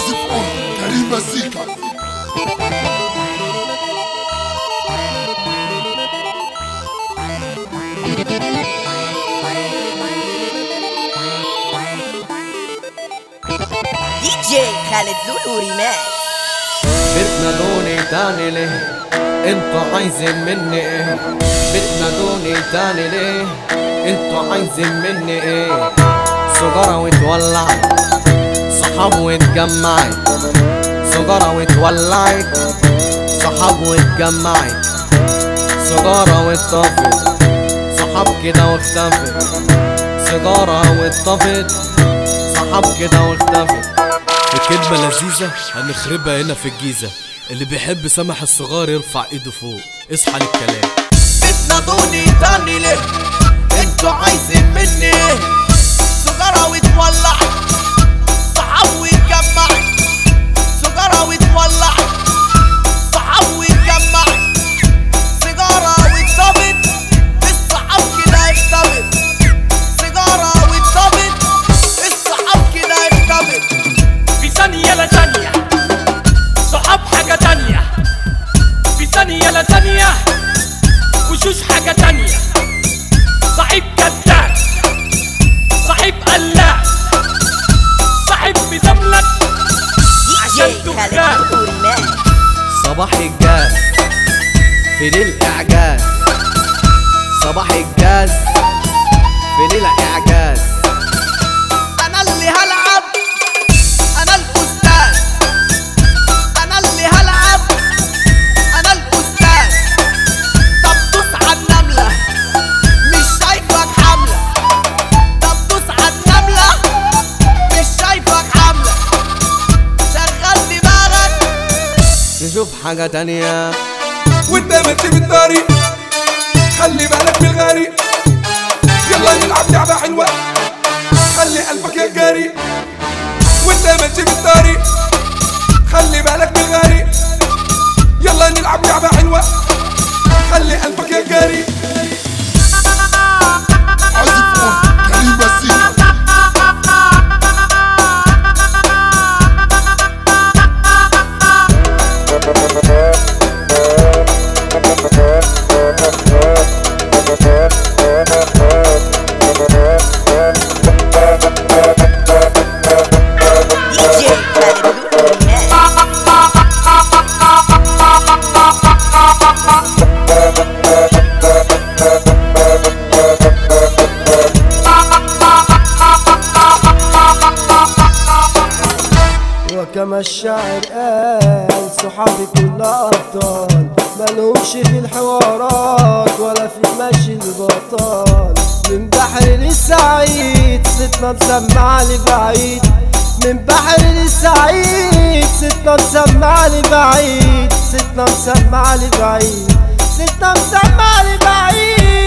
عازف كريم مزيكا. دي جي خالد لولو ريماكس. بتنادوني تاني ليه؟ انتوا عايزين مني ايه؟ بتنادوني تاني ليه؟ انتوا عايزين مني ايه؟ سجارة وتولعت، صحاب واتجمعت، سجارة وتولعت، صحاب واتجمعت، سجارة واتطفت، صحاب كده واختفت، سجارة واتطفت، صحاب كده واختفت. كلمة لذيذة هنخربها هنا في الجيزة، اللي بيحب سمح الصغار يرفع ايده فوق. اصحى للكلام. بتنادوني تاني ليه؟ انتوا عايزين مني ايه؟ سجارة وتولع، صحاب ويتجمع، سجارة وتولع، صحاب ويتجمع، سيجارة واتطفت، الصحاب كده اختفت، سيجارة واتطفت، الصحاب كده اختفت. في ثانية لا ثانية صحاب حاجة تانية، في ثانية لا ثانية وشوش حاجة تانية. صاحب كذاب، صاحب قلاع، صاحب مزملك عشان تخاف. صباح الجاز في ليل اعجاز، صباح الجاز في ليل اعجاز. انا اللي هلعب، انا الاستاذ، انا اللي هلعب، انا الاستاذ. طب دوس على النملة مش شايفك حملة، طب دوس على النملة مش شايفك حملة. شغل دماغك تشوف حاجة تانية. وانت ماشي في الطريق خلي بالك من الغريق، يلا نلعب لعبة حلوة خلي قلبك يجري. وانت ماشي في الطريق خلي بالك من الغريق، يلا نلعب لعبة حلوة خلي قلبك يجري. عازف كريم مزيكا. وكما الشاعر قال صحابي كلها أبطال، مالهمش في الحوارات ولا في مشي البطال. من بحر للسعيد ستنا مسمع لبعيد، من بحر للسعيد ستنا مسمع لبعيد، ستنا مسمع لبعيد، ستنا مسمع لبعيد.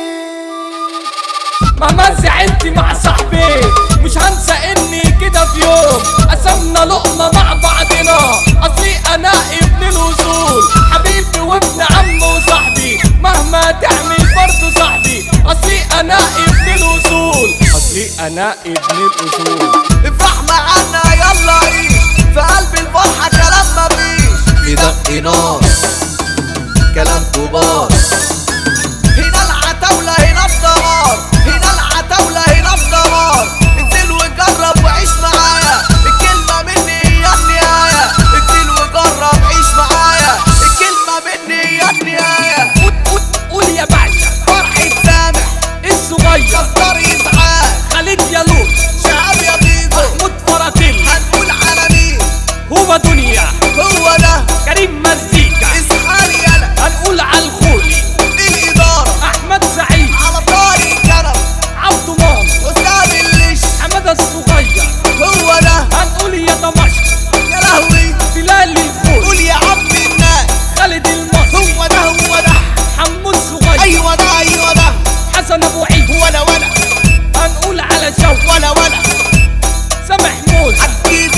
مهما زعلت مع صاحبي مش هنسى اني كده في يوم قسمنا لقمة مع بعضنا. اصلي انا ابن الاصول، حبيبي وابن عم وصاحبي، مهما تعمل برضه صاحبي. اصلي انا ابن الاصول، اصلي انا ابن الاصول. افرح معانا يلا عيش، في قلب الفرحة كلام مفيش، في دق نار كلام كبار. هنا العتاولة هنا الدمار، هنا العتاولة هنا الدمار. انزل وجرب وعيش معايا، الكلمة مني هي النهاية. انزل وجرب عيش معايا، الكلمة مني هي النهاية. قول يا باشا فرحة سامح الصغير، كسر إسعاف، خالد يا لوط، شهاب يا بيضو، محمود فراتيل. هنقول على مين؟ هو دنيا، هو ده كريم مزيكا. إسحالي يلا، هنقول على الخولي، الإدارة احمد سعيد، على طارق كرم، عبده مام، أستاذ الليش، حمادة الصغير. هو ده هنقول يا دمشق، يا لهوي، بلال الخولي، قول يا عم الناس، خالد المصري، هو ده هو ده، حمود صغير، أيوة ده أيوة ده، حسن ابو عيد، ولا هنقول على شوق، ولا سامح موسى، أكيد